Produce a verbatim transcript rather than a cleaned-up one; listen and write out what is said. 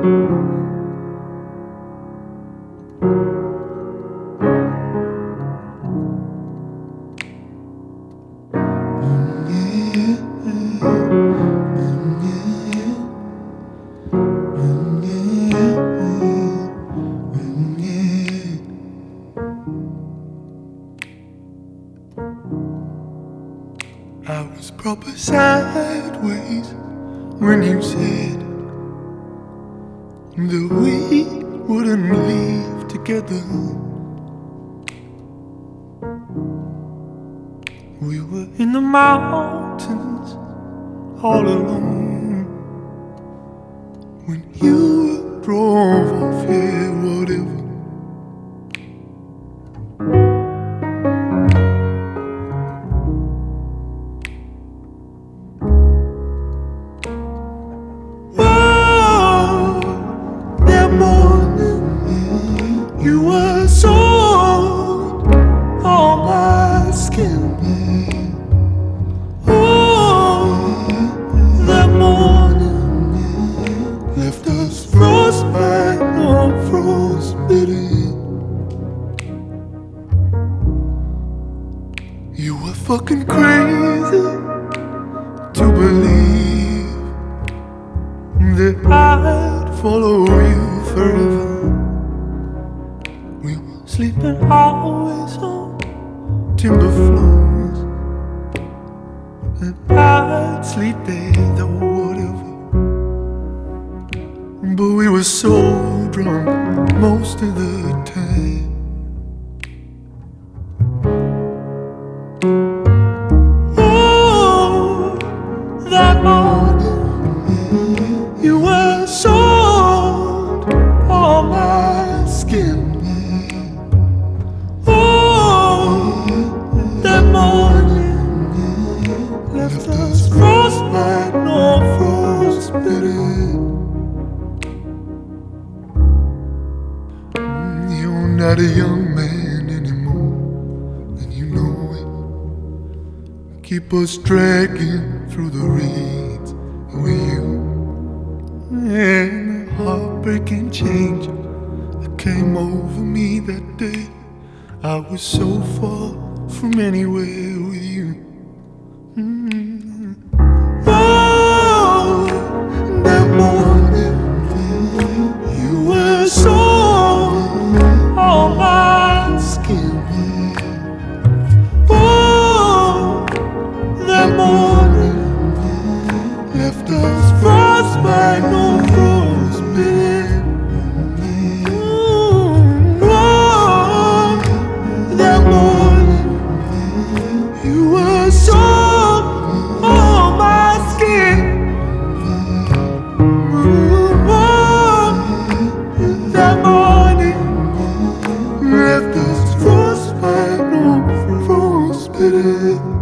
I was proper sideways when you said that we wouldn't leave together. We were in the mountains all alone when you drove off, yeah, whatever. You were sold on my skin. Oh, that morning left us frostbite on frostbitten. You were fucking crazy to believe that I'd follow you forever. We were sleeping always on timber floors, and I'd sleep there or whatever. But we were so drunk most of the time. Oh, that morning you were sold on my skin. Left us frostbite, no frostbitten. You're not a young man anymore, and you know it. Keep us dragging through the reeds with you. And the heartbreaking change that came over me that day. I was so far from anywhere with you. Mm-hmm. Oh, that morning you were sold on my skin. Oh, that morning left us frostbite, no frostbitten. Mm, oh, that morning you were sold. That morning left us frostbite, no frostbitten.